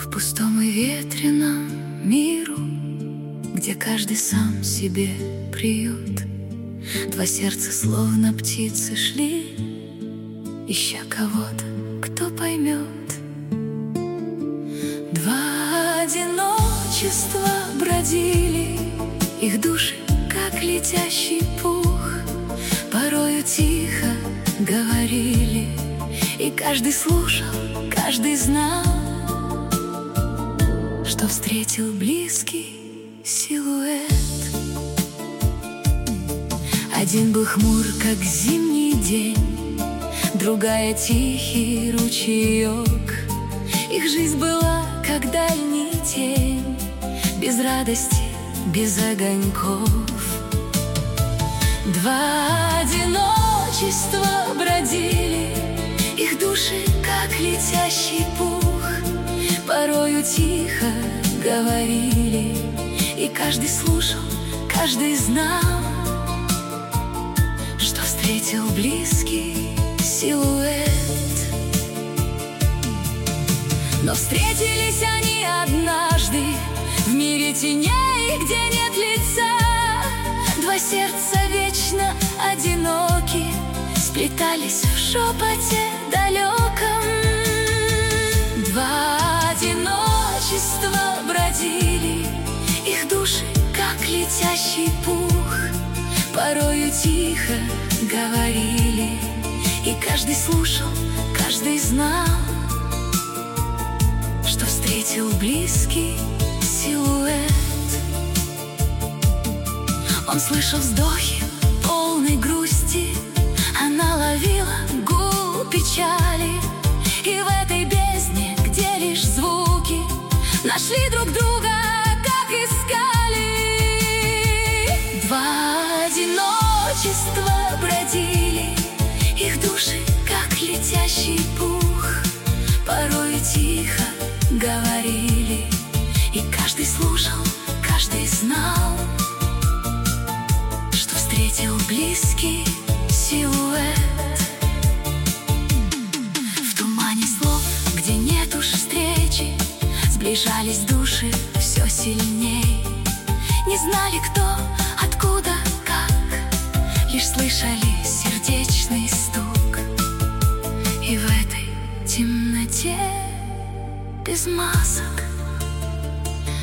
В пустом и ветреном миру, где каждый сам себе приют, два сердца, словно птицы, шли, ища кого-то, кто поймет. Два одиночества бродили, их души, как летящий пух, порою тихо говорили, и каждый слушал, каждый знал, что встретил близкий силуэт. Один был хмур, как зимний день, другая тихий ручеек. Их жизнь была, как дальний тень, без радости, без огоньков. Два одиночества бродили, их души, как летящий пух, порою тихо говорили, и каждый слушал, каждый знал, что встретил близкий силуэт. Но встретились они однажды в мире теней, где нет лица. Два сердца вечно одиноки сплетались в шепоте далеком. Два одиночества бродили, их души, как летящий пух, порою тихо говорили, и каждый слушал, каждый знал, что встретил близкий силуэт. Он слышал вздохи полной грусти, она ловила гул печали, и в этой бездне, где лишь звуки, нашли друг друга, как искали. Два одиночества бродили, их души, как летящий пух, порою тихо говорили, и каждый слушал, каждый знал, что встретил близкий силуэт. В тумане слов, где нет уж встречи, сближались души все сильней. Не знали кто, откуда, как, лишь слышали сердечный стук. И в этой темноте без масок